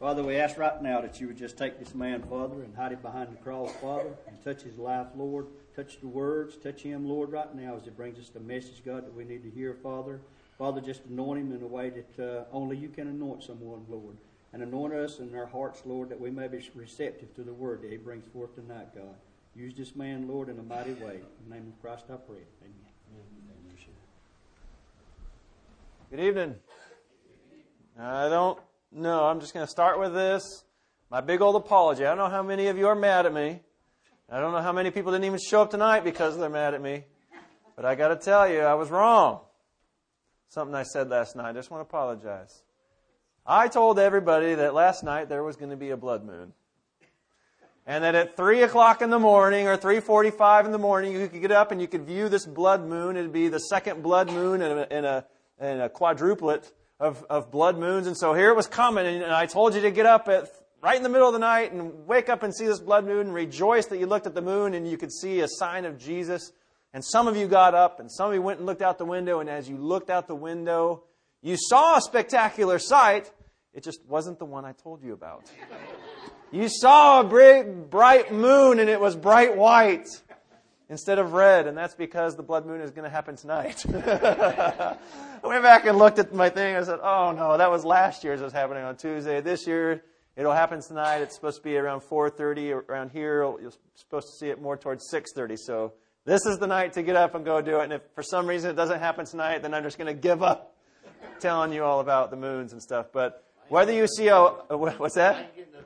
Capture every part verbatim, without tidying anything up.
Father, we ask right now that you would just take this man, Father, and hide him behind the cross, Father, and touch his life, Lord. Touch the words, touch him, Lord, right now as he brings us the message, God, that we need to hear, Father. Father, just anoint him in a way that uh, only you can anoint someone, Lord. And anoint us in our hearts, Lord, that we may be receptive to the word that he brings forth tonight, God. Use this man, Lord, in a mighty way. In the name of Christ I pray. Amen. Good evening. I don't know. I'm just going to start with this. My big old apology. I don't know how many of you are mad at me. I don't know how many people didn't even show up tonight because they're mad at me. But I got to tell you, I was wrong. Something I said last night. I just want to apologize. I told everybody that last night there was going to be a blood moon. And that at three o'clock in the morning or three forty-five in the morning, you could get up and you could view this blood moon. It would be the second blood moon in a, in a, in a quadruplet of, of blood moons. And so here it was coming. And, and I told you to get up at right in the middle of the night and wake up and see this blood moon and rejoice that you looked at the moon and you could see a sign of Jesus. And some of you got up and some of you went and looked out the window. And as you looked out the window, you saw a spectacular sight. It just wasn't the one I told you about. You saw a big, bright moon, and it was bright white instead of red, and that's because the blood moon is going to happen tonight. I went back and looked at my thing, and I said, oh, no, that was last year's. It was happening on Tuesday. This year, it'll happen tonight. It's supposed to be around four thirty. Around here, you're supposed to see it more towards six thirty. So this is the night to get up and go do it, and if for some reason it doesn't happen tonight, then I'm just going to give up telling you all about the moons and stuff. But whether you see a... What's that?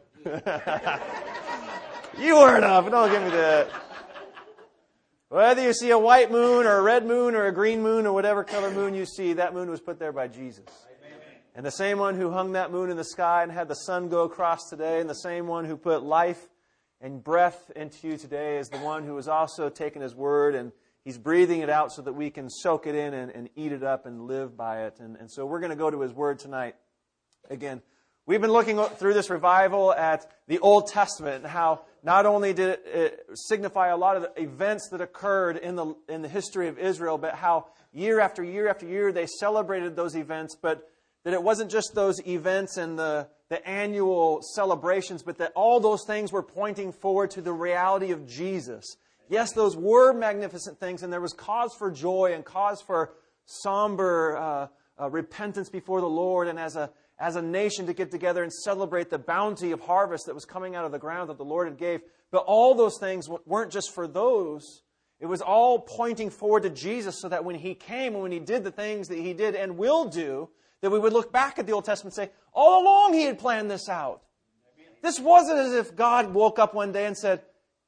You weren't up. Don't give me that. Whether you see a white moon or a red moon or a green moon or whatever color moon you see, that moon was put there by Jesus. Amen. And the same one who hung that moon in the sky and had the sun go across today, and the same one who put life and breath into you today is the one who has also taken His Word and He's breathing it out so that we can soak it in and, and eat it up and live by it. And, and so we're going to go to His Word tonight again. We've been looking through this revival at the Old Testament and how not only did it signify a lot of the events that occurred in the in the history of Israel, but how year after year after year they celebrated those events, but that it wasn't just those events and the, the annual celebrations, but that all those things were pointing forward to the reality of Jesus. Yes, those were magnificent things, and there was cause for joy and cause for somber uh, uh, repentance before the Lord, and as a as a nation to get together and celebrate the bounty of harvest that was coming out of the ground that the Lord had gave. But all those things weren't just for those. It was all pointing forward to Jesus so that when He came and when He did the things that He did and will do, that we would look back at the Old Testament and say, all along He had planned this out. This wasn't as if God woke up one day and said,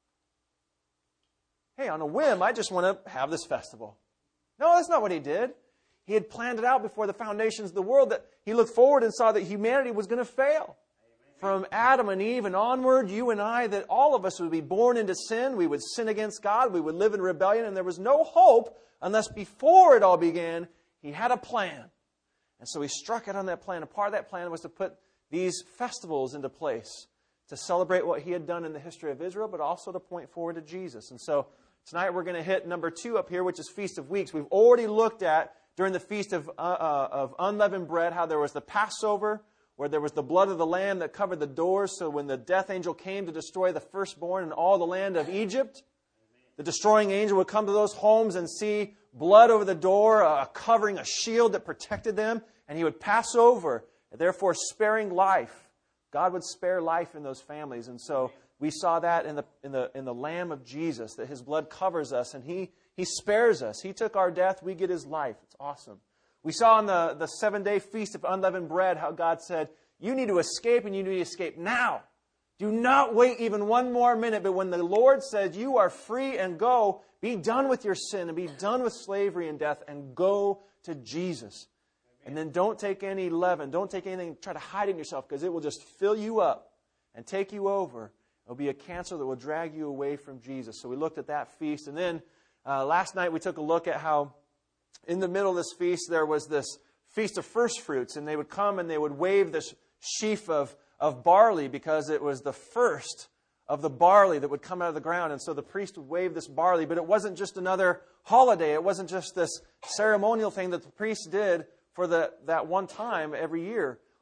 hey, on a whim, I just want to have this festival. No, that's not what He did. He had planned it out before the foundations of the world, that He looked forward and saw that humanity was going to fail. From Adam and Eve and onward, you and I, that all of us would be born into sin. We would sin against God. We would live in rebellion. And there was no hope unless before it all began, He had a plan. And so He struck out on that plan. A part of that plan was to put these festivals into place to celebrate what He had done in the history of Israel, but also to point forward to Jesus. And so tonight we're going to hit number two up here, which is Feast of Weeks. We've already looked at during the Feast of, uh, uh, of Unleavened Bread, how there was the Passover, where there was the blood of the lamb that covered the doors. So when the death angel came to destroy the firstborn in all the land of Egypt, the destroying angel would come to those homes and see blood over the door, a covering, a shield that protected them, and he would pass over, therefore sparing life. God would spare life in those families. And so we saw that in the in the in the Lamb of Jesus, that His blood covers us and He He spares us. He took our death, we get His life. It's awesome. We saw in the, the seven-day Feast of Unleavened Bread how God said, you need to escape and you need to escape now. Do not wait even one more minute. But when the Lord said, you are free and go, be done with your sin and be done with slavery and death and go to Jesus. Amen. And then don't take any leaven. Don't take anything, try to hide it in yourself, because it will just fill you up and take you over. It will be a cancer that will drag you away from Jesus. So we looked at that feast. And then uh, last night we took a look at how in the middle of this feast there was this Feast of First Fruits. And they would come and they would wave this sheaf of, of barley, because it was the first of the barley that would come out of the ground. And so the priest would wave this barley. But it wasn't just another holiday. It wasn't just this ceremonial thing that the priest did for the, that one time every year.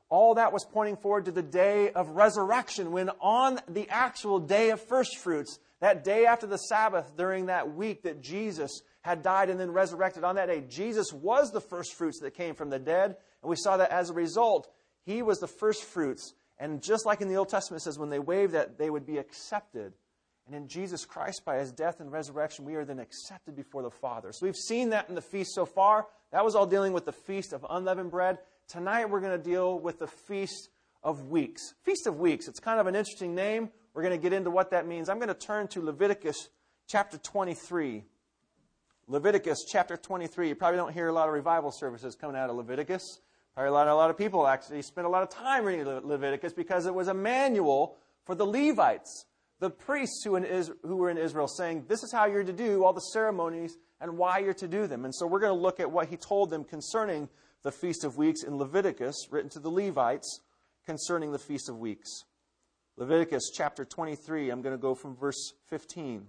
all that was pointing forward to the day of resurrection, when on the actual day of first fruits, that day after the Sabbath during that week that Jesus had died and then resurrected, on that day, Jesus was the first fruits that came from the dead. And we saw that as a result, He was the first fruits. And just like in the Old Testament, it says when they waved that, they would be accepted. And in Jesus Christ, by His death and resurrection, we are then accepted before the Father. So we've seen that in the feast so far. That was all dealing with the Feast of Unleavened Bread. Tonight we're going to deal with the Feast of Weeks. Feast of Weeks. It's kind of an interesting name. We're going to get into what that means. I'm going to turn to Leviticus chapter twenty-three. Leviticus chapter twenty-three. You probably don't hear a lot of revival services coming out of Leviticus. Probably a lot, a lot of people actually spent a lot of time reading Leviticus because it was a manual for the Levites, the priests who, in Is, who were in Israel, saying, this is how you're to do all the ceremonies and why you're to do them. And so we're going to look at what He told them concerning the Feast of Weeks in Leviticus, written to the Levites, concerning the Feast of Weeks. Leviticus chapter twenty-three, I'm going to go from verse fifteen.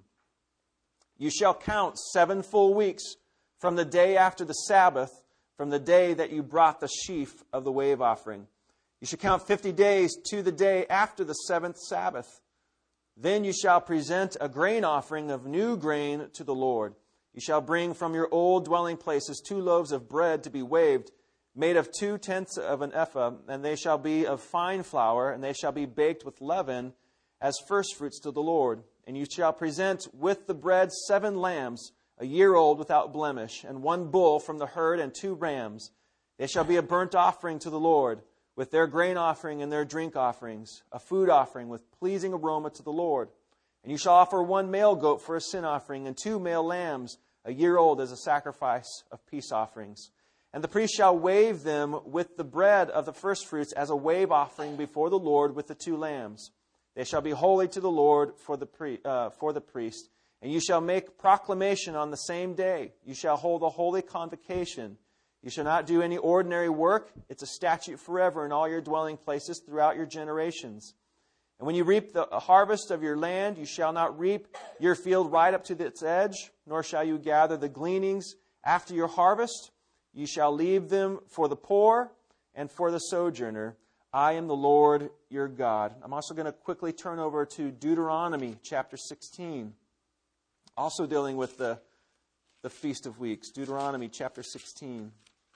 You shall count seven full weeks from the day after the Sabbath, from the day that you brought the sheaf of the wave offering. You shall count fifty days to the day after the seventh Sabbath. Then you shall present a grain offering of new grain to the Lord. You shall bring from your old dwelling places two loaves of bread to be waved, made of two-tenths of an ephah, and they shall be of fine flour, and they shall be baked with leaven as firstfruits to the Lord. And you shall present with the bread seven lambs, a year old without blemish, and one bull from the herd, and two rams. They shall be a burnt offering to the Lord, with their grain offering and their drink offerings, a food offering with pleasing aroma to the Lord. And you shall offer one male goat for a sin offering, and two male lambs, a year old, as a sacrifice of peace offerings. And the priest shall wave them with the bread of the firstfruits as a wave offering before the Lord with the two lambs. They shall be holy to the Lord for the, pri- uh, for the priest. And you shall make proclamation on the same day. You shall hold a holy convocation. You shall not do any ordinary work. It's a statute forever in all your dwelling places throughout your generations. And when you reap the harvest of your land, you shall not reap your field right up to its edge, nor shall you gather the gleanings after your harvest. You shall leave them for the poor and for the sojourner. I am the Lord your God. I'm also going to quickly turn over to Deuteronomy chapter sixteen. Also dealing with the, the Feast of Weeks. Deuteronomy chapter sixteen.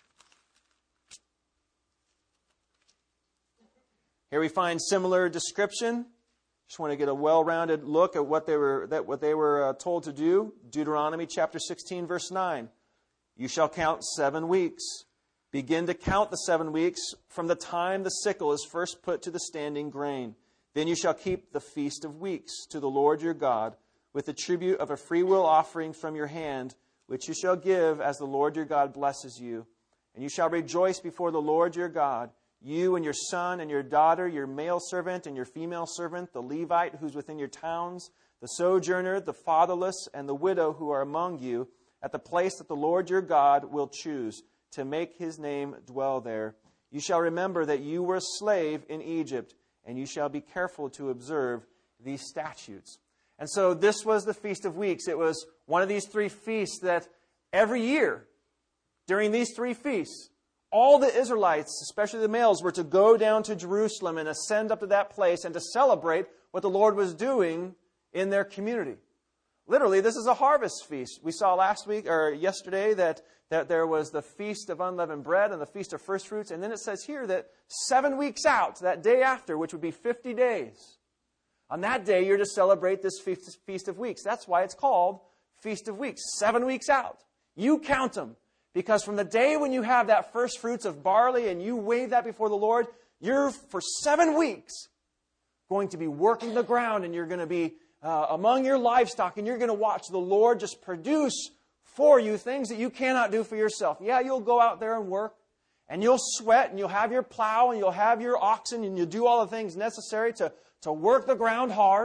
Here we find similar description. Just want to get a well-rounded look at what they were that what they were uh, told to do. Deuteronomy chapter sixteen, verse nine. You shall count seven weeks. Begin to count the seven weeks from the time the sickle is first put to the standing grain. Then you shall keep the Feast of Weeks to the Lord your God, with the tribute of a freewill offering from your hand, which you shall give as the Lord your God blesses you. And you shall rejoice before the Lord your God, you and your son and your daughter, your male servant and your female servant, the Levite who's within your towns, the sojourner, the fatherless, and the widow who are among you, at the place that the Lord your God will choose to make His name dwell there. You shall remember that you were a slave in Egypt, and you shall be careful to observe these statutes. And so this was the Feast of Weeks. It was one of these three feasts that every year, during these three feasts, all the Israelites, especially the males, were to go down to Jerusalem and ascend up to that place and to celebrate what the Lord was doing in their community. Literally, this is a harvest feast. We saw last week or yesterday that, that there was the Feast of Unleavened Bread and the Feast of First Fruits. And then it says here that seven weeks out, that day after, which would be fifty days, on that day you're to celebrate this Feast, Feast of Weeks. That's why it's called Feast of Weeks. Seven weeks out. You count them. Because from the day when you have that first fruits of barley and you wave that before the Lord, you're for seven weeks going to be working the ground, and you're going to be uh, among your livestock, and you're going to watch the Lord just produce for you things that you cannot do for yourself. Yeah, you'll go out there and work, and you'll sweat, and you'll have your plow, and you'll have your oxen, and you'll do all the things necessary to, to work the ground hard.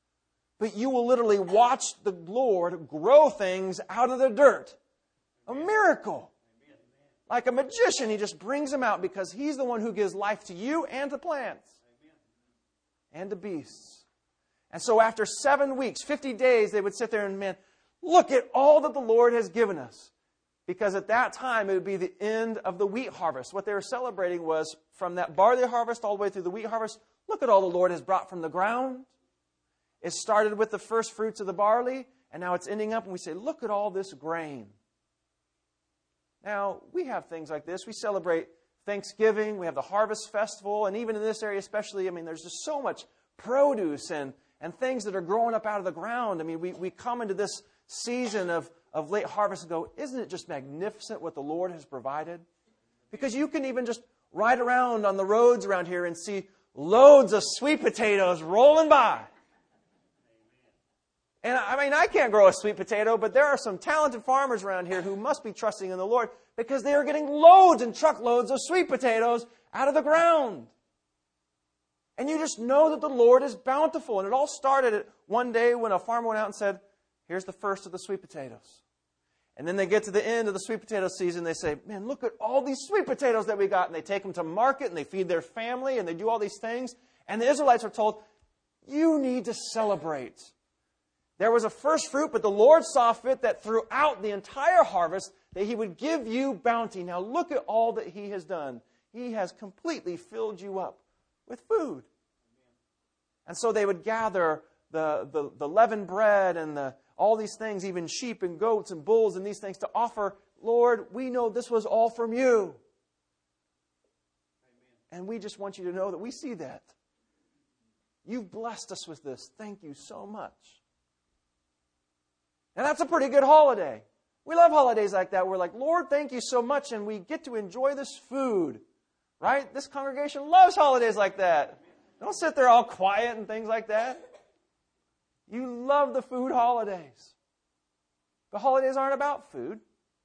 But you will literally watch the Lord grow things out of the dirt. A miracle. Like a magician, He just brings them out because He's the one who gives life to you and to plants and to beasts. And so after seven weeks, fifty days, they would sit there and, man, look at all that the Lord has given us. because at that time it would be the end of the wheat harvest. What they were celebrating was from that barley harvest all the way through the wheat harvest. Look at all the Lord has brought from the ground. It started with the first fruits of the barley, and now it's ending up, and we say, look at all this grain. Now, we have things like this. We celebrate Thanksgiving. We have the Harvest Festival. And even in this area especially, I mean, there's just so much produce and, and things that are growing up out of the ground. I mean, we, we come into this season of, of late harvest and go, isn't it just magnificent what the Lord has provided? Because you can even just ride around on the roads around here and see loads of sweet potatoes rolling by. And I mean, I can't grow a sweet potato, but there are some talented farmers around here who must be trusting in the Lord because they are getting loads and truckloads of sweet potatoes out of the ground. And you just know that the Lord is bountiful. And it all started at one day when a farmer went out and said, here's the first of the sweet potatoes. And then they get to the end of the sweet potato season. They say, man, look at all these sweet potatoes that we got. And they take them to market and they feed their family and they do all these things. And the Israelites are told, you need to celebrate. There was a first fruit, but the Lord saw fit that throughout the entire harvest that He would give you bounty. Now look at all that He has done. He has completely filled you up with food. And so they would gather the, the, the leavened bread and the, all these things, even sheep and goats and bulls and these things to offer. Lord, we know this was all from you. And we just want you to know that we see that. You've blessed us with this. Thank you so much. And that's a pretty good holiday. We love holidays like that. We're like, Lord, thank you so much. And we get to enjoy this food. Right? This congregation loves holidays like that. Don't sit there all quiet and things like that. You love the food holidays. But holidays aren't about food.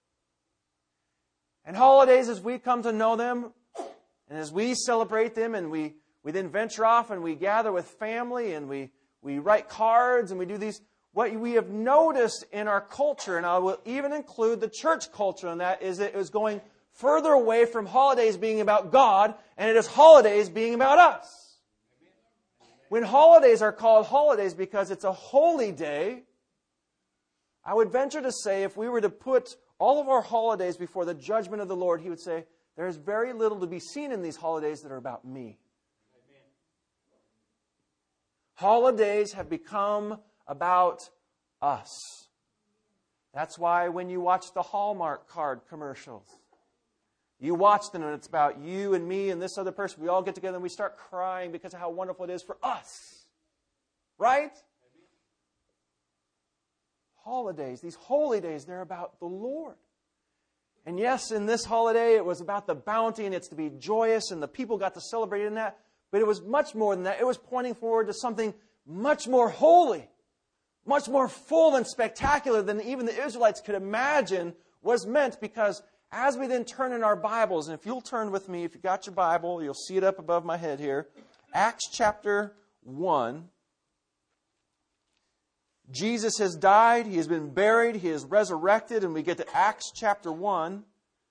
And holidays, as we come to know them, and as we celebrate them, and we, we then venture off and we gather with family, and we, we write cards, and we do these. What we have noticed in our culture, and I will even include the church culture in that, is that it is going further away from holidays being about God, and it is holidays being about us. When holidays are called holidays because it's a holy day, I would venture to say if we were to put all of our holidays before the judgment of the Lord, He would say, there is very little to be seen in these holidays that are about me. Amen. Holidays have become about us. That's why when you watch the Hallmark card commercials, you watch them and it's about you and me and this other person. We all get together and we start crying because of how wonderful it is for us. Right? Holidays, these holy days, they're about the Lord. And yes, in this holiday, it was about the bounty and it's to be joyous and the people got to celebrate in that. But it was much more than that. It was pointing forward to something much more holy. Much more full and spectacular than even the Israelites could imagine was meant, because as we then turn in our Bibles, and if you'll turn with me, if you got your Bible, you'll see it up above my head here. Acts chapter one. Jesus has died, He has been buried, He is resurrected, and we get to Acts chapter one.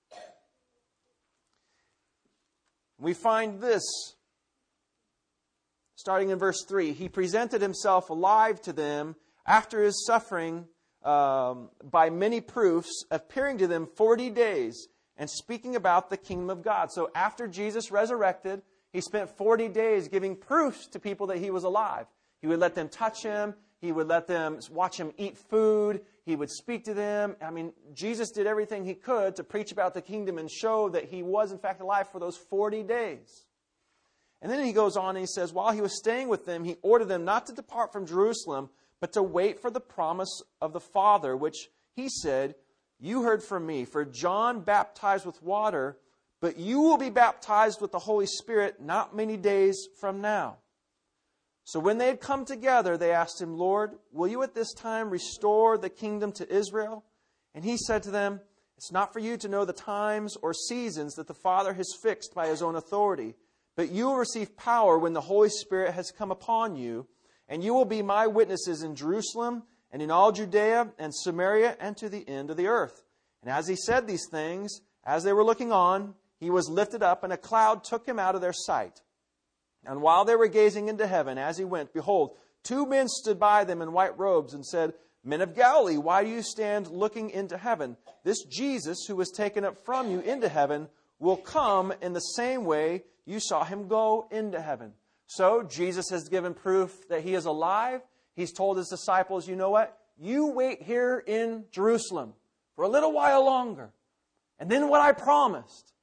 We find this. Starting in verse three, He presented Himself alive to them after His suffering um, by many proofs, appearing to them forty days and speaking about the kingdom of God. So after Jesus resurrected, He spent forty days giving proofs to people that He was alive. He would let them touch Him. He would let them watch Him eat food. He would speak to them. I mean, Jesus did everything He could to preach about the kingdom and show that He was in fact alive for those forty days. And then He goes on and He says, while He was staying with them, He ordered them not to depart from Jerusalem, but to wait for the promise of the Father, which He said, you heard from me. For John baptized with water, but you will be baptized with the Holy Spirit not many days from now. So when they had come together, they asked Him, Lord, will you at this time restore the kingdom to Israel? And He said to them, it's not for you to know the times or seasons that the Father has fixed by His own authority, but you will receive power when the Holy Spirit has come upon you, and you will be my witnesses in Jerusalem and in all Judea and Samaria and to the end of the earth. And as He said these things, as they were looking on, He was lifted up, and a cloud took Him out of their sight. And while they were gazing into heaven as He went, behold, two men stood by them in white robes and said, Men of Galilee, why do you stand looking into heaven? This Jesus who was taken up from you into heaven will come in the same way you saw him go into heaven. So Jesus has given proof that he is alive. He's told his disciples, you know what? You wait here in Jerusalem for a little while longer. And then what I promised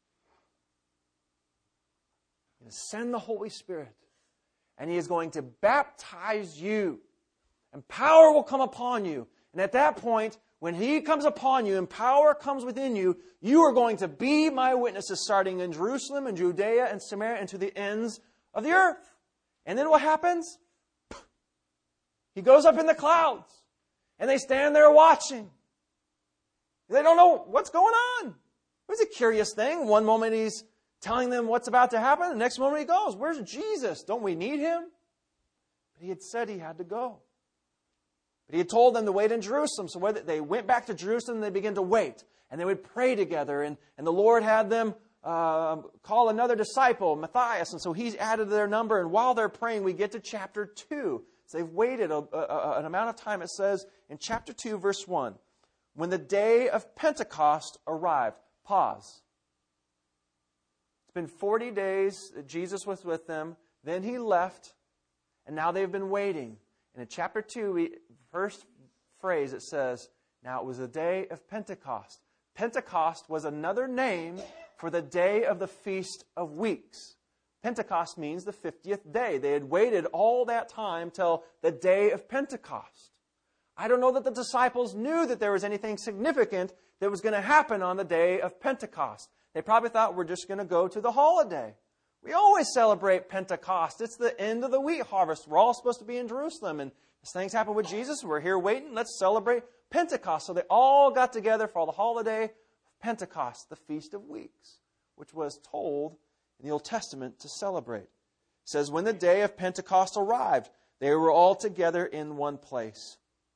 is send the Holy Spirit. And he is going to baptize you. And power will come upon you. And at that point, when he comes upon you and power comes within you, you are going to be my witnesses starting in Jerusalem and Judea and Samaria and to the ends of the earth. And then what happens? He goes up in the clouds. And they stand there watching. They don't know what's going on. It was a curious thing. One moment he's telling them what's about to happen. The next moment he goes, where's Jesus? Don't we need him? But he had said he had to go. But he had told them to wait in Jerusalem. So whether they went back to Jerusalem, and they began to wait. And they would pray together. And, and the Lord had them uh, call another disciple, Matthias. And so he's added to their number. And while they're praying, we get to chapter two. So they've waited a, a, an amount of time. It says in chapter two, verse one, when the day of Pentecost arrived. Pause. It's been forty days that Jesus was with them. Then he left. And now they've been waiting. And in chapter two, we, first phrase, it says, now it was the day of Pentecost. Pentecost was another name for the day of the Feast of Weeks. Pentecost means the fiftieth day. They had waited all that time till the day of Pentecost. I don't know that the disciples knew that there was anything significant that was going to happen on the day of Pentecost. They probably thought we're just going to go to the holiday. We always celebrate Pentecost. It's the end of the wheat harvest. We're all supposed to be in Jerusalem. And as things happen with Jesus, we're here waiting. Let's celebrate Pentecost. So they all got together for the holiday of Pentecost, the Feast of Weeks, which was told in the Old Testament to celebrate. It says, when the day of Pentecost arrived, they were all together in one place.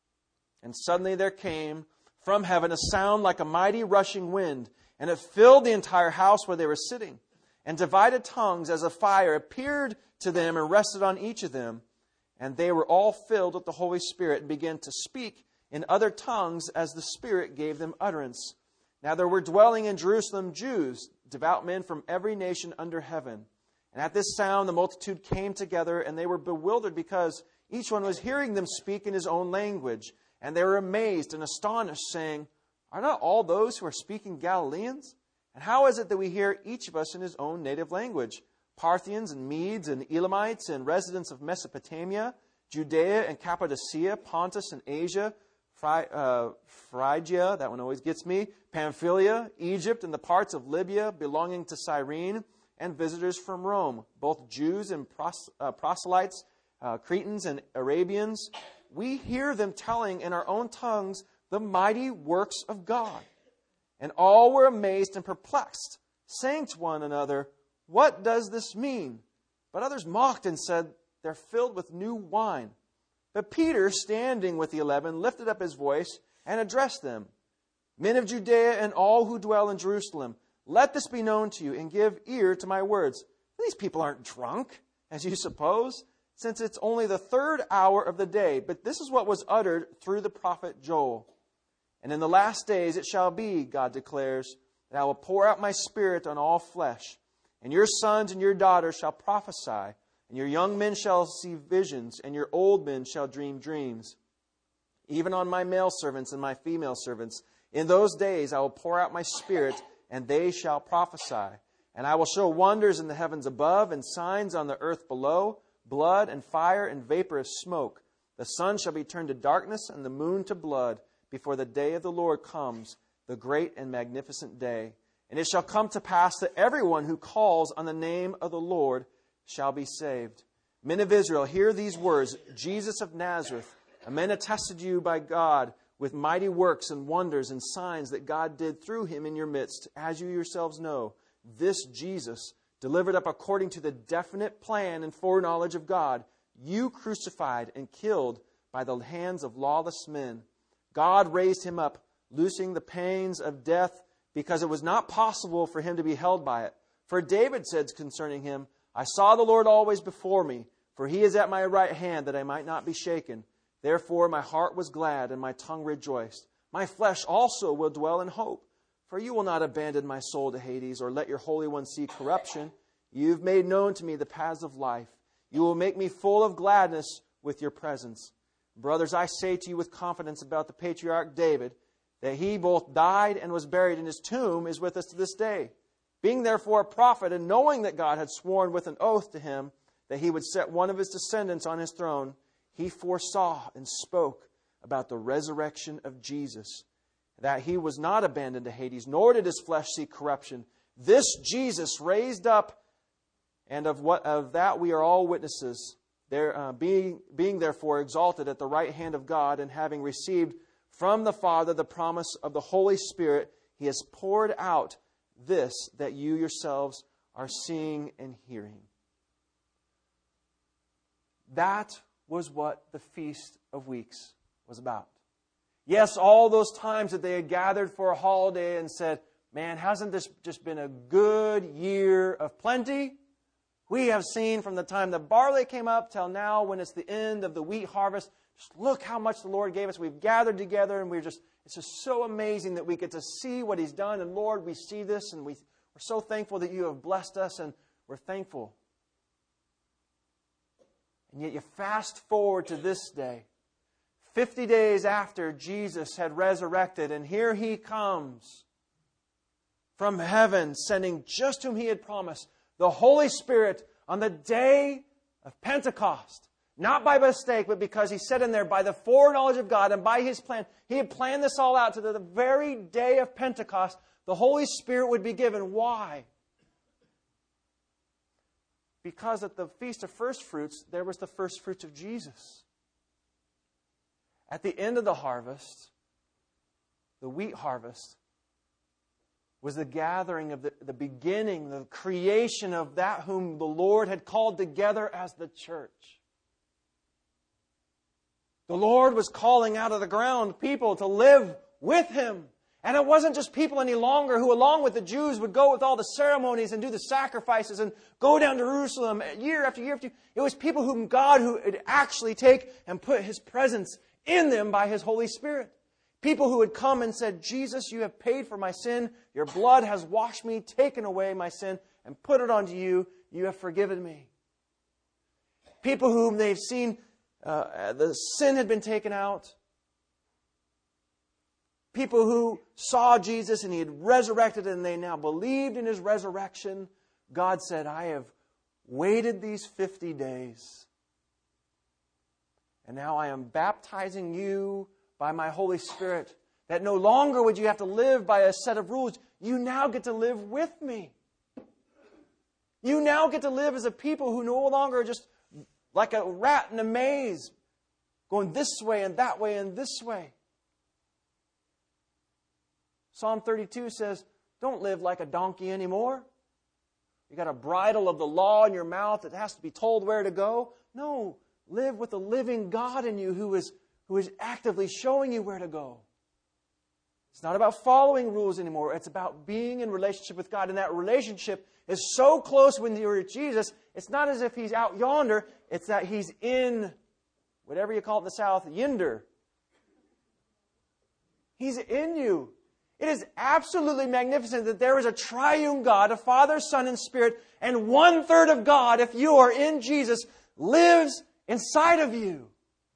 And suddenly there came from heaven a sound like a mighty rushing wind, and it filled the entire house where they were sitting. And divided tongues as a fire appeared to them and rested on each of them. And they were all filled with the Holy Spirit and began to speak in other tongues as the Spirit gave them utterance. Now there were dwelling in Jerusalem Jews, devout men from every nation under heaven. And at this sound the multitude came together, and they were bewildered because each one was hearing them speak in his own language. And they were amazed and astonished, saying, are not all those who are speaking Galileans? And how is it that we hear each of us in his own native language? Parthians and Medes and Elamites and residents of Mesopotamia, Judea and Cappadocia, Pontus and Asia, Phry- uh, Phrygia, that one always gets me, Pamphylia, Egypt and the parts of Libya belonging to Cyrene, and visitors from Rome, both Jews and pros- uh, proselytes, uh, Cretans and Arabians. We hear them telling in our own tongues the mighty works of God. And all were amazed and perplexed, saying to one another, what does this mean? But others mocked and said, they're filled with new wine. But Peter, standing with the eleven, lifted up his voice and addressed them. Men of Judea and all who dwell in Jerusalem, let this be known to you and give ear to my words. These people aren't drunk, as you suppose, since it's only the third hour of the day. But this is what was uttered through the prophet Joel. And in the last days it shall be, God declares, that I will pour out my Spirit on all flesh. And your sons and your daughters shall prophesy, and your young men shall see visions, and your old men shall dream dreams. Even on my male servants and my female servants, in those days I will pour out my Spirit, and they shall prophesy. And I will show wonders in the heavens above, and signs on the earth below, blood and fire and vapor of smoke. The sun shall be turned to darkness, and the moon to blood, before the day of the Lord comes, the great and magnificent day. And it shall come to pass that everyone who calls on the name of the Lord shall be saved. Men of Israel, hear these words. Jesus of Nazareth, a man attested to you by God with mighty works and wonders and signs that God did through him in your midst, as you yourselves know. This Jesus, delivered up according to the definite plan and foreknowledge of God, you crucified and killed by the hands of lawless men. God raised him up, loosing the pains of death, because it was not possible for him to be held by it. For David said concerning him, I saw the Lord always before me, for he is at my right hand, that I might not be shaken. Therefore my heart was glad and my tongue rejoiced. My flesh also will dwell in hope. For you will not abandon my soul to Hades, or let your Holy One see corruption. You've made known to me the paths of life. You will make me full of gladness with your presence. Brothers, I say to you with confidence about the patriarch David, that he both died and was buried, and his tomb is with us to this day. Being therefore a prophet, and knowing that God had sworn with an oath to him that he would set one of his descendants on his throne, he foresaw and spoke about the resurrection of Jesus, that he was not abandoned to Hades, nor did his flesh see corruption. This Jesus raised up, and of what of that we are all witnesses. There, uh, being, being therefore exalted at the right hand of God, and having received from the Father the promise of the Holy Spirit, he has poured out this that you yourselves are seeing and hearing. That was what the Feast of Weeks was about. Yes, all those times that they had gathered for a holiday and said, man, hasn't this just been a good year of plenty? We have seen from the time the barley came up till now when it's the end of the wheat harvest, just look how much the Lord gave us. We've gathered together and we're just, it's just so amazing that we get to see what He's done. And Lord, we see this and we, we're so thankful that you have blessed us, and we're thankful. And yet you fast forward to this day, fifty days after Jesus had resurrected, and here He comes from heaven, sending just whom He had promised, the Holy Spirit, on the day of Pentecost. Not by mistake, but because He said in there, by the foreknowledge of God and by His plan, He had planned this all out to the very day of Pentecost, the Holy Spirit would be given. Why? Because at the Feast of First Fruits, there was the first fruits of Jesus. At the end of the harvest, the wheat harvest, was the gathering of the, the beginning, the creation of that whom the Lord had called together as the church. The Lord was calling out of the ground people to live with Him. And it wasn't just people any longer who, along with the Jews, would go with all the ceremonies and do the sacrifices and go down to Jerusalem year after year after year. It was people whom God who would actually take and put His presence in them by His Holy Spirit. People who had come and said, Jesus, you have paid for my sin. Your blood has washed me, taken away my sin, and put it onto you. You have forgiven me. People whom they've seen, uh, the sin had been taken out. People who saw Jesus and He had resurrected and they now believed in His resurrection. God said, I have waited these fifty days. And now I am baptizing you by my Holy Spirit, that no longer would you have to live by a set of rules. You now get to live with me. You now get to live as a people who no longer are just like a rat in a maze, going this way and that way and this way. Psalm thirty-two says, don't live like a donkey anymore. You got a bridle of the law in your mouth that has to be told where to go. No, live with the living God in you who is who is actively showing you where to go. It's not about following rules anymore. It's about being in relationship with God. And that relationship is so close when you're with Jesus, it's not as if He's out yonder. It's that He's in, whatever you call it in the South, yinder. He's in you. It is absolutely magnificent that there is a triune God, a Father, Son, and Spirit, and one third of God, if you are in Jesus, lives inside of you.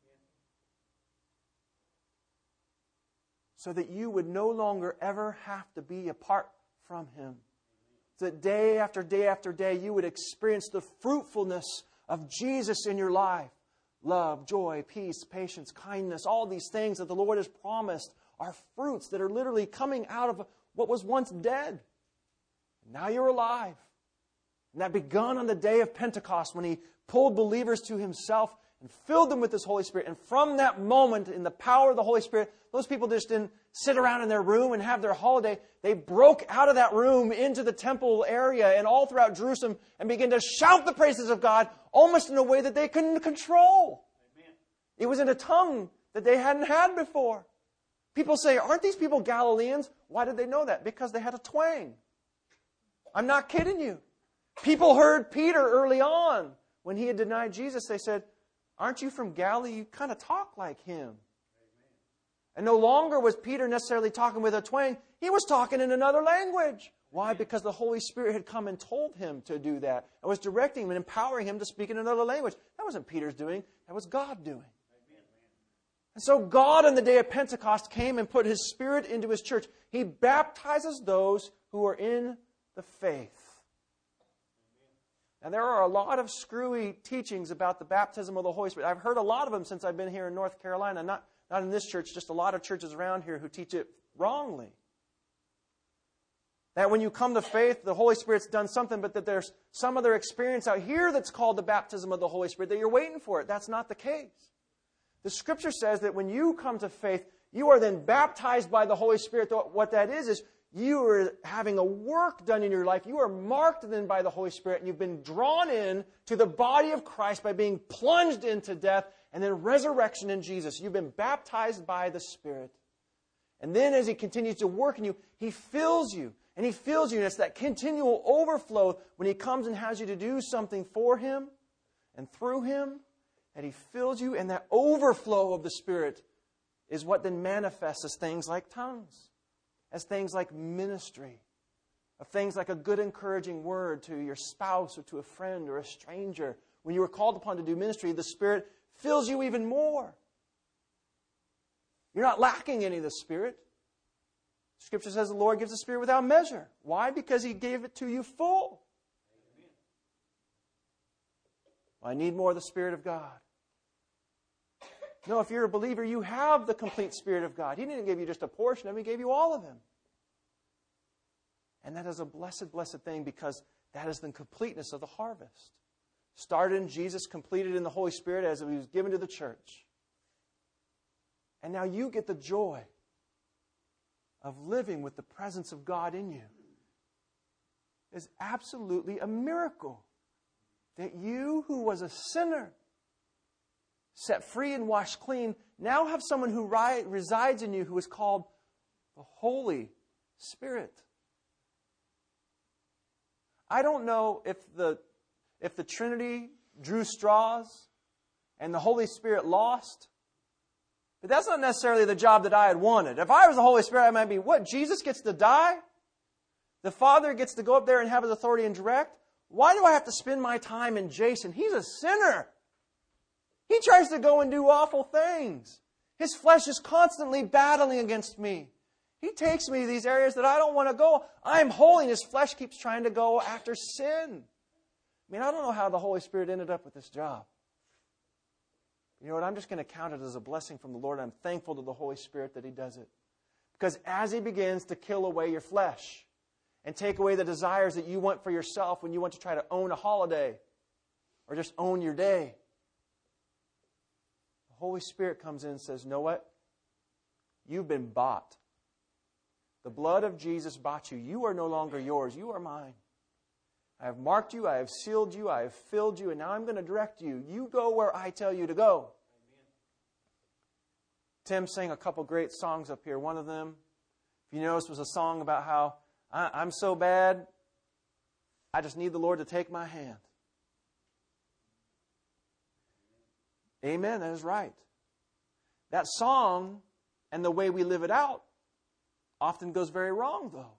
So that you would no longer ever have to be apart from Him. So that day after day after day you would experience the fruitfulness of Jesus in your life. Love, joy, peace, patience, kindness, all these things that the Lord has promised are fruits that are literally coming out of what was once dead. Now you're alive. And that begun on the day of Pentecost when He pulled believers to Himself and filled them with His Holy Spirit. And from that moment, in the power of the Holy Spirit, those people just didn't sit around in their room and have their holiday. They broke out of that room into the temple area and all throughout Jerusalem and began to shout the praises of God almost in a way that they couldn't control. Amen. It was in a tongue that they hadn't had before. People say, aren't these people Galileans? Why did they know that? Because they had a twang. I'm not kidding you. People heard Peter early on when he had denied Jesus. They said, Aren't you from Galilee? You kind of talk like him. And no longer was Peter necessarily talking with a twang. He was talking in another language. Why? Because the Holy Spirit had come and told him to do that. And was directing him and empowering him to speak in another language. That wasn't Peter's doing. That was God doing. And so God on the day of Pentecost came and put His Spirit into His church. He baptizes those who are in the faith. Now, there are a lot of screwy teachings about the baptism of the Holy Spirit. I've heard a lot of them since I've been here in North Carolina. Not, not in this church, just a lot of churches around here who teach it wrongly. That when you come to faith, the Holy Spirit's done something, but that there's some other experience out here that's called the baptism of the Holy Spirit, that you're waiting for it. That's not the case. The Scripture says that when you come to faith, you are then baptized by the Holy Spirit. What that is, is you are having a work done in your life. You are marked then by the Holy Spirit, and you've been drawn in to the body of Christ by being plunged into death and then resurrection in Jesus. You've been baptized by the Spirit. And then as He continues to work in you, He fills you. And He fills you. And it's that continual overflow when He comes and has you to do something for Him and through Him, that He fills you. And that overflow of the Spirit is what then manifests as things like tongues, as things like ministry, of things like a good encouraging word to your spouse or to a friend or a stranger. When you are called upon to do ministry, the Spirit fills you even more. You're not lacking any of the Spirit. Scripture says the Lord gives the Spirit without measure. Why? Because He gave it to you full. Well, I need more of the Spirit of God. No, if you're a believer, you have the complete Spirit of God. He didn't give you just a portion of Him. He gave you all of Him. And that is a blessed, blessed thing, because that is the completeness of the harvest. Started in Jesus, completed in the Holy Spirit as He was given to the church. And now you get the joy of living with the presence of God in you. It's absolutely a miracle that you, who was a sinner, set free and washed clean, now have someone who ri- resides in you who is called the Holy Spirit. I don't know if the, if the Trinity drew straws and the Holy Spirit lost, but that's not necessarily the job that I had wanted. If I was the Holy Spirit, I might be, what, Jesus gets to die? The Father gets to go up there and have His authority and direct? Why do I have to spend my time in Jason? He's a sinner. He tries to go and do awful things. His flesh is constantly battling against me. He takes me to these areas that I don't want to go. I'm holy, and His flesh keeps trying to go after sin. I mean, I don't know how the Holy Spirit ended up with this job. You know what? I'm just going to count it as a blessing from the Lord. I'm thankful to the Holy Spirit that He does it. Because as He begins to kill away your flesh and take away the desires that you want for yourself when you want to try to own a holiday or just own your day, the Holy Spirit comes in and says, "Know what? You've been bought. The blood of Jesus bought you. You are no longer yours. You are mine. I have marked you, I have sealed you, I have filled you, and now I'm going to direct you. You go where I tell you to go." Amen. Tim sang a couple great songs up here. One of them, if you notice, was a song about how I, I'm so bad, I just need the Lord to take my hand. Amen, that is right. That song and the way we live it out often goes very wrong, though.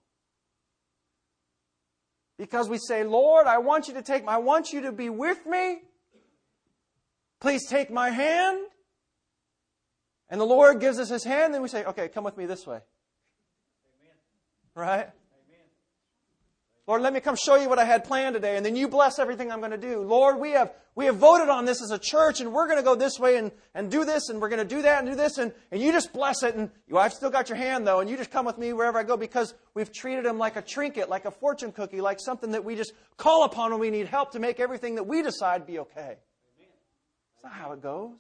Because we say, "Lord, I want you to take, I want you to be with me. Please take my hand." And the Lord gives us His hand, then we say, "Okay, come with me this way." Amen. Right? Amen. "Lord, let me come show you what I had planned today." And then you bless everything I'm going to do. "Lord, we have we have voted on this as a church, and we're going to go this way and, and do this, and we're going to do that and do this, and, and you just bless it. And you, I've still got your hand, though, and you just come with me wherever I go," because we've treated Him like a trinket, like a fortune cookie, like something that we just call upon when we need help to make everything that we decide be okay. Amen. That's not how it goes.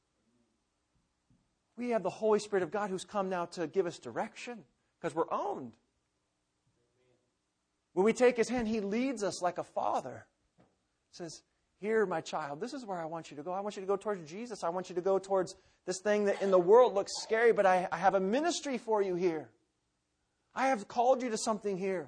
We have the Holy Spirit of God who's come now to give us direction because we're owned. When we take His hand, He leads us like a father. He says, "Here, my child, this is where I want you to go. I want you to go towards Jesus. I want you to go towards this thing that in the world looks scary, but I, I have a ministry for you here. I have called you to something here."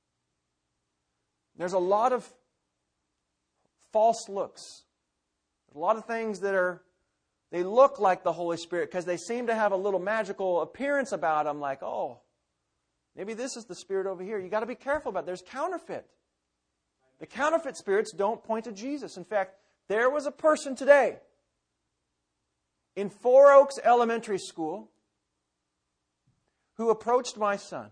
There's a lot of false looks, A lot of things that are, they look like the Holy Spirit because they seem to have a little magical appearance about them, like, oh, maybe this is the Spirit over here. You've got to be careful about it. There's counterfeit. The counterfeit spirits don't point to Jesus. In fact, there was a person today in Four Oaks Elementary School who approached my son.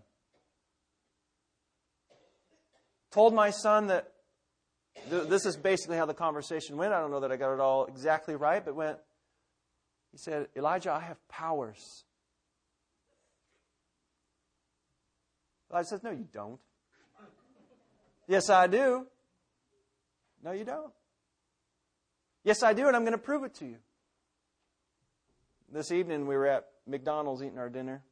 Told my son that, th- this is basically how the conversation went. I don't know that I got it all exactly right, but went, he said, Elijah, I have powers. Elijah says, no, you don't. Yes, I do. No, you don't. Yes, I do, and I'm going to prove it to you. This evening we were at McDonald's eating our dinner.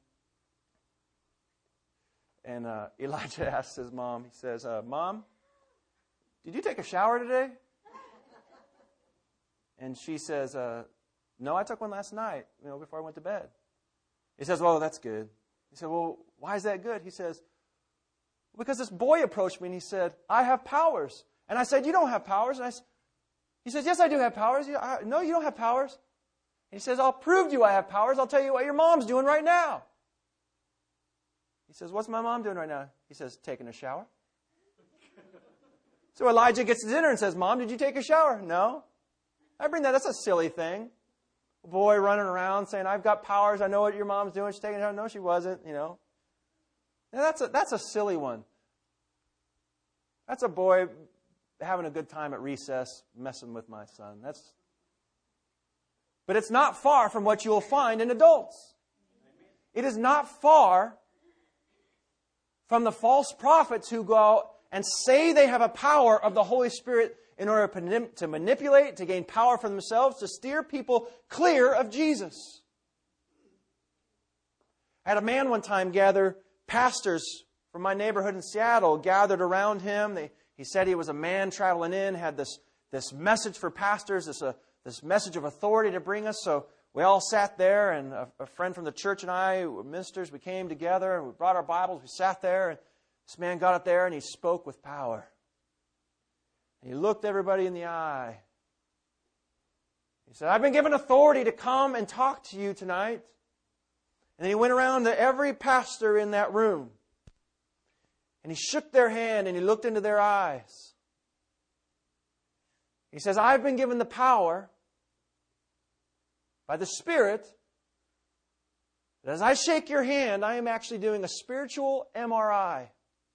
And uh, Elijah asked his mom, he says, uh, Mom, did you take a shower today? And she says, uh, no, I took one last night, you know, before I went to bed. He says, well, that's good. He said, well, why is that good? He says, because this boy approached me and he said, I have powers. And I said, you don't have powers. And I, he says, yes, I do have powers. I, no, you don't have powers. And he says, I'll prove to you I have powers. I'll tell you what your mom's doing right now. He says, what's my mom doing right now? He says, taking a shower. So Elijah gets to dinner and says, Mom, did you take a shower? No. I bring that. That's a silly thing. A boy running around saying, I've got powers. I know what your mom's doing. She's taking a shower. No, she wasn't, you know. Now, that's a, that's a silly one. That's a boy having a good time at recess, messing with my son. That's, but it's not far from what you will find in adults. It is not far from the false prophets who go out and say they have a power of the Holy Spirit in order to manipulate, to gain power for themselves, to steer people clear of Jesus. I had a man one time gather, pastors from my neighborhood in Seattle gathered around him. They, he said he was a man traveling in, had this, this message for pastors, this, uh, this message of authority to bring us. So we all sat there, and a, a friend from the church and I, who were ministers, we came together and we brought our Bibles. We sat there, and this man got up there and he spoke with power. And he looked everybody in the eye. He said, I've been given authority to come and talk to you tonight. And then he went around to every pastor in that room. And he shook their hand and he looked into their eyes. He says, I've been given the power by the Spirit that as I shake your hand, I am actually doing a spiritual M R I.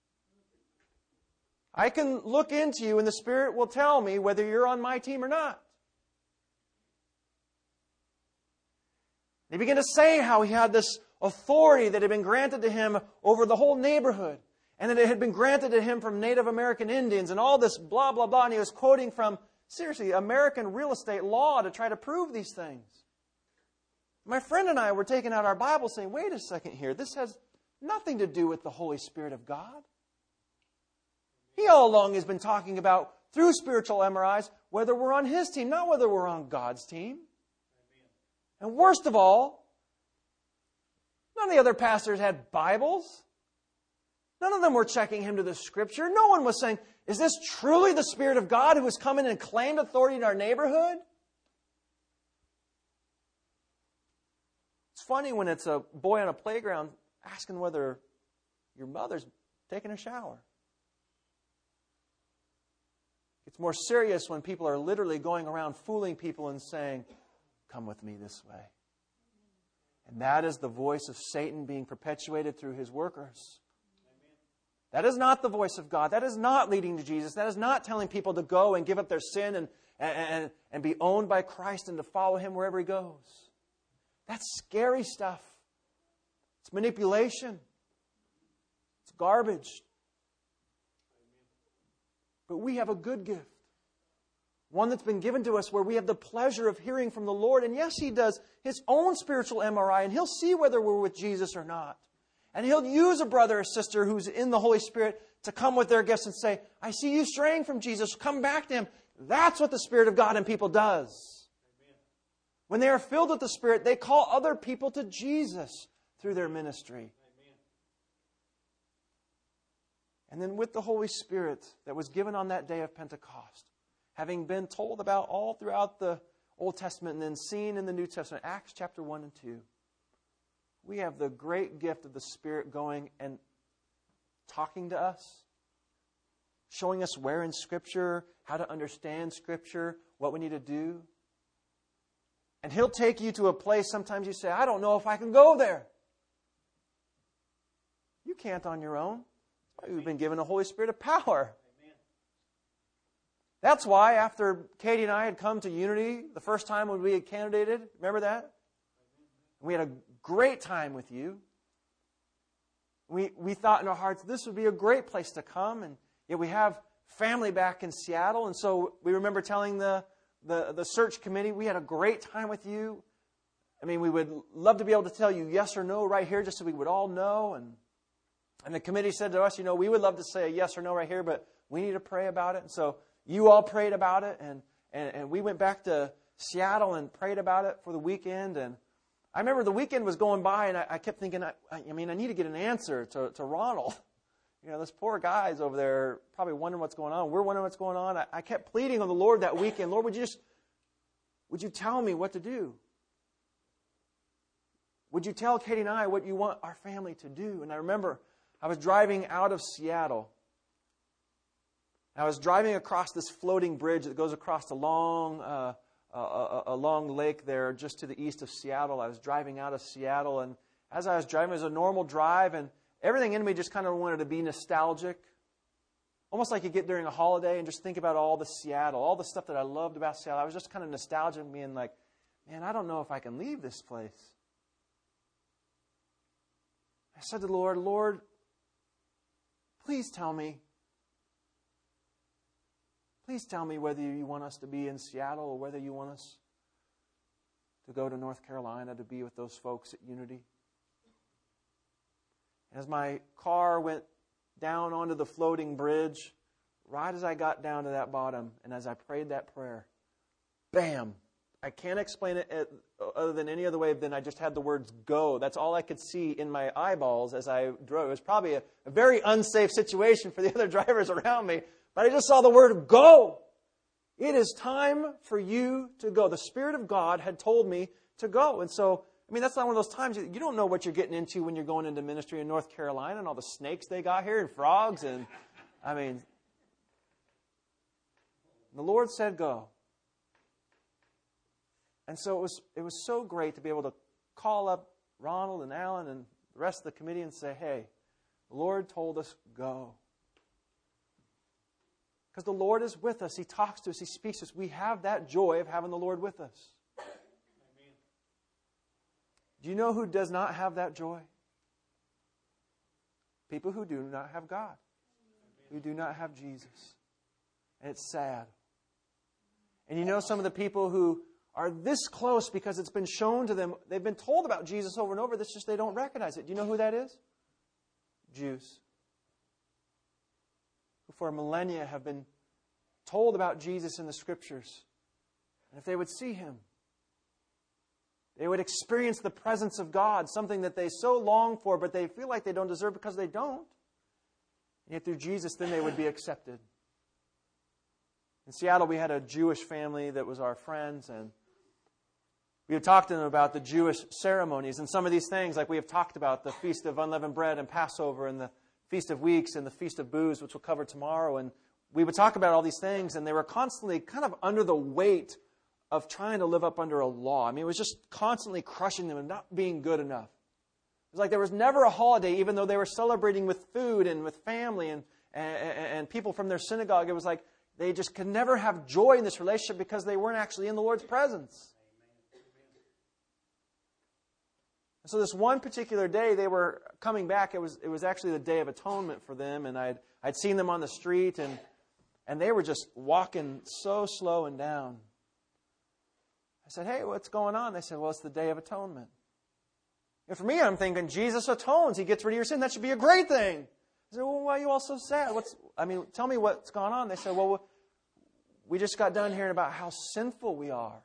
I can look into you and the Spirit will tell me whether you're on my team or not. He began to say how he had this authority that had been granted to him over the whole neighborhood, and that it had been granted to him from Native American Indians and all this blah, blah, blah. And he was quoting from, seriously, American real estate law to try to prove these things. My friend and I were taking out our Bible saying, wait a second here, this has nothing to do with the Holy Spirit of God. He all along has been talking about, through spiritual M R Is, whether we're on His team, not whether we're on God's team. And worst of all, none of the other pastors had Bibles. None of them were checking him to the Scripture. No one was saying, is this truly the Spirit of God who has come in and claimed authority in our neighborhood? It's funny when it's a boy on a playground asking whether your mother's taking a shower. It's more serious when people are literally going around fooling people and saying, come with me this way. And that is the voice of Satan being perpetuated through his workers. That is not the voice of God. That is not leading to Jesus. That is not telling people to go and give up their sin and, and, and be owned by Christ and to follow Him wherever He goes. That's scary stuff. It's manipulation. It's garbage. But we have a good gift. One that's been given to us where we have the pleasure of hearing from the Lord. And yes, He does His own spiritual M R I, and He'll see whether we're with Jesus or not. And He'll use a brother or sister who's in the Holy Spirit to come with their gifts and say, I see you straying from Jesus. Come back to Him. That's what the Spirit of God in people does. Amen. When they are filled with the Spirit, they call other people to Jesus through their ministry. Amen. And then with the Holy Spirit that was given on that day of Pentecost, having been told about all throughout the Old Testament and then seen in the New Testament, Acts chapter one and two. We have the great gift of the Spirit going and talking to us, showing us where in Scripture, how to understand Scripture, what we need to do. And He'll take you to a place, sometimes you say, I don't know if I can go there. You can't on your own. That's why we've been given the Holy Spirit of power. Amen. That's why after Katie and I had come to Unity, the first time when we had candidated, remember that? We had a great time with you. We we thought in our hearts this would be a great place to come, and yet we have family back in Seattle, and so we remember telling the, the, the search committee, we had a great time with you. I mean, we would love to be able to tell you yes or no right here just so we would all know. And, and the committee said to us, you know, we would love to say a yes or no right here, but we need to pray about it. And so you all prayed about it, and, and, and we went back to Seattle and prayed about it for the weekend. And I remember the weekend was going by, and I, I kept thinking, I, I mean, I need to get an answer to, to Ronald. You know, those poor guys over there probably wondering what's going on. We're wondering what's going on. I, I kept pleading on the Lord that weekend, Lord, would you just, would you tell me what to do? Would you tell Katie and I what you want our family to do? And I remember I was driving out of Seattle. I was driving across this floating bridge that goes across a long, uh, a, a, a long lake there just to the east of Seattle. I was driving out of Seattle, and as I was driving, it was a normal drive, and everything in me just kind of wanted to be nostalgic. Almost like you get during a holiday and just think about all the Seattle, all the stuff that I loved about Seattle. I was just kind of nostalgic, being like, man, I don't know if I can leave this place. I said to the Lord, Lord, please tell me. Please tell me whether you want us to be in Seattle or whether you want us to go to North Carolina to be with those folks at Unity. As my car went down onto the floating bridge, right as I got down to that bottom, and as I prayed that prayer, bam! I can't explain it other than any other way than I just had the words go. That's all I could see in my eyeballs as I drove. It was probably a, a very unsafe situation for the other drivers around me, but I just saw the word go. It is time for you to go. The Spirit of God had told me to go. And so, I mean, that's not one of those times, you don't know what you're getting into when you're going into ministry in North Carolina and all the snakes they got here and frogs. And, I mean, the Lord said go. And so it was it was so great to be able to call up Ronald and Alan and the rest of the committee and say, hey, the Lord told us go. Because the Lord is with us. He talks to us. He speaks to us. We have that joy of having the Lord with us. Amen. Do you know who does not have that joy? People who do not have God. Who do not have Jesus. And it's sad. And you know some of the people who are this close because it's been shown to them, they've been told about Jesus over and over, that's just they don't recognize it. Do you know who that is? Jews. Who for millennia have been told about Jesus in the Scriptures. And if they would see Him, they would experience the presence of God, something that they so long for, but they feel like they don't deserve because they don't. And yet through Jesus, then they would be accepted. In Seattle, we had a Jewish family that was our friends, and we had talked to them about the Jewish ceremonies and some of these things, like we have talked about, the Feast of Unleavened Bread and Passover and the Feast of Weeks and the Feast of Booths, which we'll cover tomorrow. And we would talk about all these things, and they were constantly kind of under the weight of trying to live up under a law. I mean, it was just constantly crushing them and not being good enough. It was like there was never a holiday, even though they were celebrating with food and with family and, and, and people from their synagogue. It was like they just could never have joy in this relationship because they weren't actually in the Lord's presence. And so this one particular day, they were coming back. It was it was actually the Day of Atonement for them, and I'd I'd seen them on the street, and and they were just walking so slow and down. I said, hey, what's going on? They said, well, it's the Day of Atonement. And for me, I'm thinking, Jesus atones. He gets rid of your sin. That should be a great thing. I said, well, why are you all so sad? What's I mean, tell me what's going on. They said, well, we just got done hearing about how sinful we are.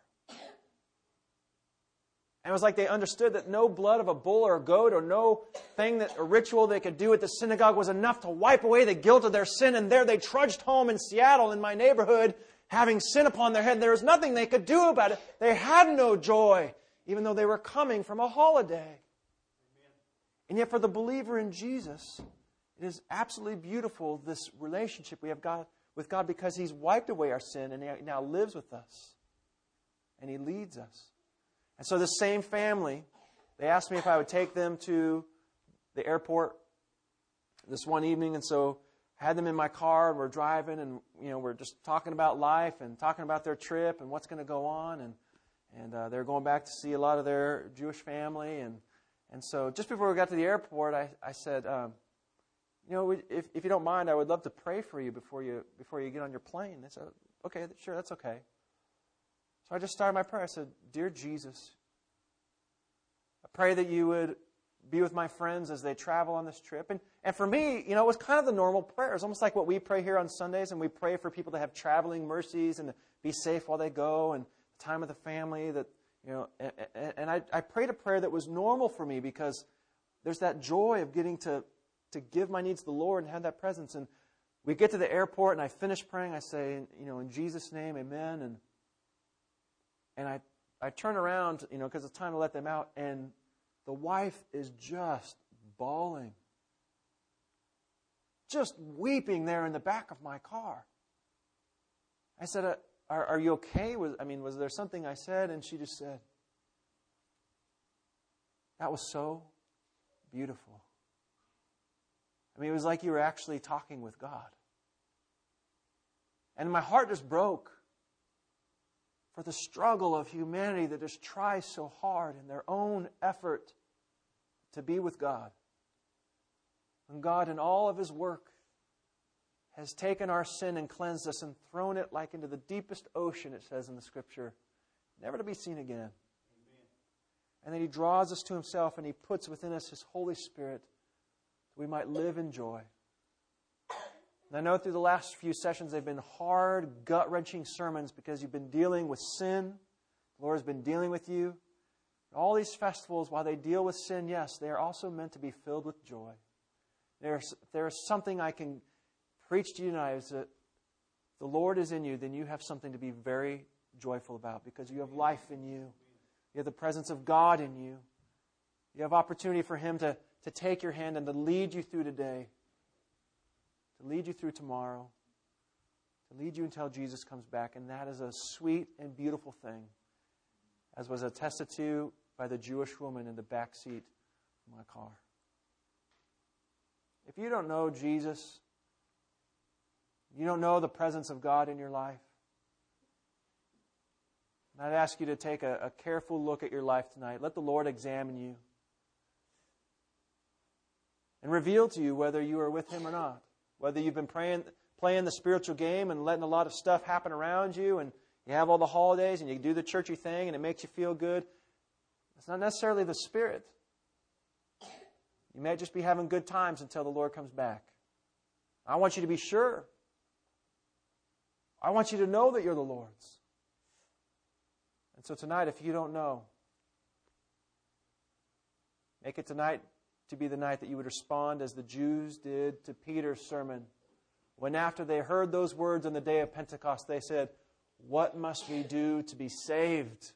And it was like they understood that no blood of a bull or a goat or no thing, that a ritual they could do at the synagogue was enough to wipe away the guilt of their sin. And there they trudged home in Seattle, in my neighborhood, having sin upon their head. There was nothing they could do about it. They had no joy, even though they were coming from a holiday. And yet for the believer in Jesus, it is absolutely beautiful, this relationship we have got with God, because He's wiped away our sin and He now lives with us. And He leads us. And so this same family, they asked me if I would take them to the airport this one evening. And so I had them in my car, and we're driving, and you know we're just talking about life and talking about their trip and what's going to go on. And and uh, they're going back to see a lot of their Jewish family. And and so just before we got to the airport, I, I said, um, you know, if, if you don't mind, I would love to pray for you before you before you get on your plane. They said, okay, sure, that's okay. So I just started my prayer. I said, Dear Jesus, I pray that you would be with my friends as they travel on this trip. And and for me, you know, it was kind of the normal prayer. It's almost like what we pray here on Sundays, and we pray for people to have traveling mercies and to be safe while they go, and the time with the family. That you know, and, and I, I prayed a prayer that was normal for me, because there's that joy of getting to to give my needs to the Lord and have that presence. And we get to the airport, and I finish praying. I say, you know, in Jesus' name, amen. And and I I turn around, you know, because it's time to let them out, and the wife is just bawling, just weeping there in the back of my car. I said, uh, are, are you okay? Was, I mean, was there something I said? And she just said, that was so beautiful. I mean, it was like you were actually talking with God. And my heart just broke for the struggle of humanity that just tries so hard in their own effort to be with God. When God, in all of His work, has taken our sin and cleansed us and thrown it like into the deepest ocean, it says in the Scripture, never to be seen again. Amen. And then He draws us to Himself, and He puts within us His Holy Spirit that we might live in joy. And I know through the last few sessions they've been hard, gut-wrenching sermons, because you've been dealing with sin. The Lord has been dealing with you. All these festivals, while they deal with sin, yes, they are also meant to be filled with joy. There's, there's something I can preach to you tonight, is that the Lord is in you, then you have something to be very joyful about, because you have life in you. You have the presence of God in you. You have opportunity for Him to, to take your hand and to lead you through today, to lead you through tomorrow, to lead you until Jesus comes back. And that is a sweet and beautiful thing, as was attested to by the Jewish woman in the back seat of my car. If you don't know Jesus, you don't know the presence of God in your life, I'd ask you to take a, a careful look at your life tonight. Let the Lord examine you and reveal to you whether you are with Him or not. Whether you've been praying, playing the spiritual game and letting a lot of stuff happen around you, and you have all the holidays and you do the churchy thing and it makes you feel good. It's not necessarily the Spirit. You may just be having good times until the Lord comes back. I want you to be sure. I want you to know that you're the Lord's. And so tonight, if you don't know, make it tonight to be the night that you would respond as the Jews did to Peter's sermon, when after they heard those words on the day of Pentecost, they said, "What must we do to be saved?"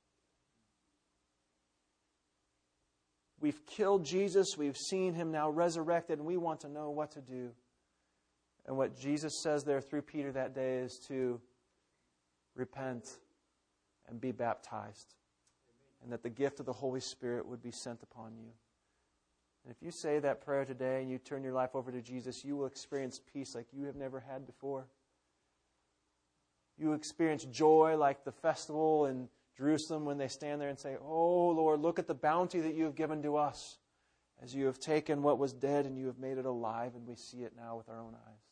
We've killed Jesus, we've seen Him now resurrected, and we want to know what to do. And what Jesus says there through Peter that day is to repent and be baptized, and that the gift of the Holy Spirit would be sent upon you. And if you say that prayer today and you turn your life over to Jesus, you will experience peace like you have never had before. You will experience joy like the festival in Jerusalem when they stand there and say, "Oh Lord, look at the bounty that you have given to us, as you have taken what was dead and you have made it alive, and we see it now with our own eyes."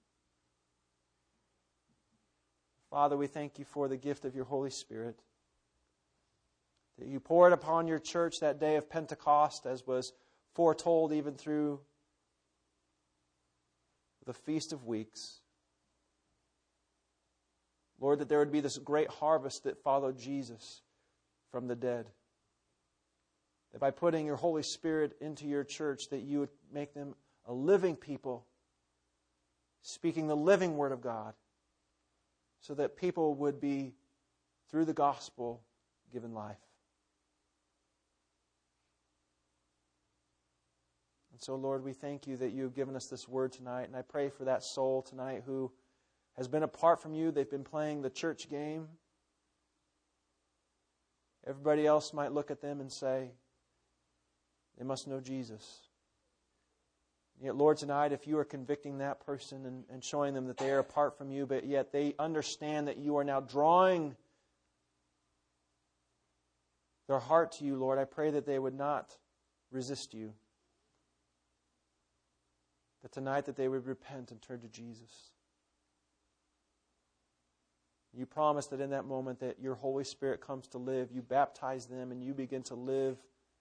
Father, we thank you for the gift of your Holy Spirit, that you poured upon your church that day of Pentecost, as was foretold even through the Feast of Weeks. Lord, that there would be this great harvest that followed Jesus from the dead. That by putting your Holy Spirit into your church, that you would make them a living people, speaking the living Word of God, so that people would be, through the gospel, given life. And so, Lord, we thank you that you have given us this word tonight. And I pray for that soul tonight who has been apart from you. They've been playing the church game. Everybody else might look at them and say, they must know Jesus. Yet, Lord, tonight, if you are convicting that person and, and showing them that they are apart from you, but yet they understand that you are now drawing their heart to you, Lord, I pray that they would not resist you. That tonight that they would repent and turn to Jesus. You promise that in that moment that your Holy Spirit comes to live, you baptize them and you begin to live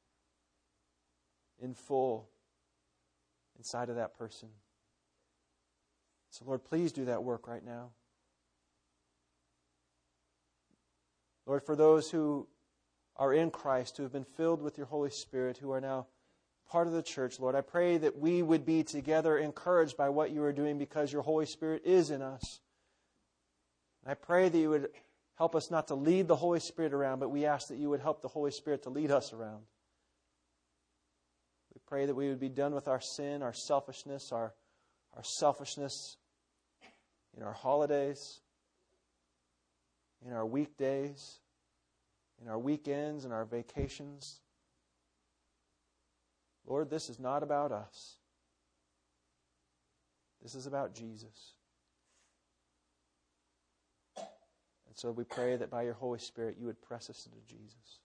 in full inside of that person. So, Lord, please do that work right now. Lord, for those who are in Christ, who have been filled with your Holy Spirit, who are now part of the church, Lord, I pray that we would be together encouraged by what you are doing because your Holy Spirit is in us. And I pray that you would help us not to lead the Holy Spirit around, but we ask that you would help the Holy Spirit to lead us around. We pray that we would be done with our sin, our selfishness, our, our selfishness in our holidays, in our weekdays, in our weekends and our vacations. Lord, this is not about us. This is about Jesus. And so we pray that by your Holy Spirit you would press us into Jesus.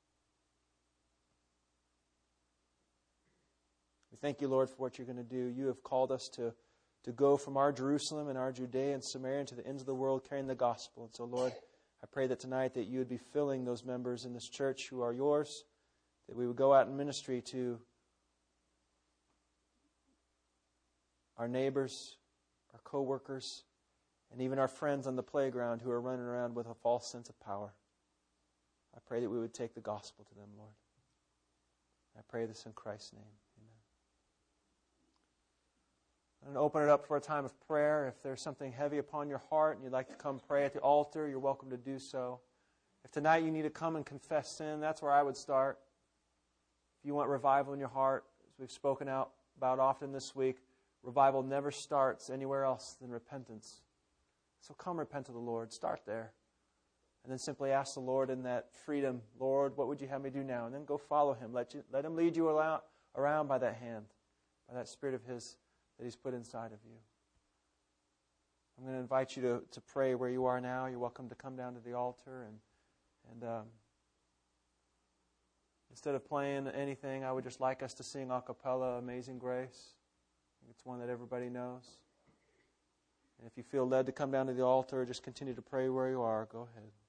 We thank you, Lord, for what you're going to do. You have called us to, to go from our Jerusalem and our Judea and Samaria to the ends of the world carrying the gospel. And so, Lord, I pray that tonight that you would be filling those members in this church who are yours, that we would go out in ministry to our neighbors, our co-workers, and even our friends on the playground who are running around with a false sense of power. I pray that we would take the gospel to them, Lord. I pray this in Christ's name. I'm going to open it up for a time of prayer. If there's something heavy upon your heart and you'd like to come pray at the altar, you're welcome to do so. If tonight you need to come and confess sin, that's where I would start. If you want revival in your heart, as we've spoken out about often this week, revival never starts anywhere else than repentance. So come repent to the Lord. Start there. And then simply ask the Lord in that freedom, Lord, what would you have me do now? And then go follow Him. Let, you, let Him lead you around by that hand, by that Spirit of His that He's put inside of you. I'm going to invite you to, to pray where you are now. You're welcome to come down to the altar. And, and um, instead of playing anything, I would just like us to sing a cappella, Amazing Grace. It's one that everybody knows. And if you feel led to come down to the altar, just continue to pray where you are. Go ahead.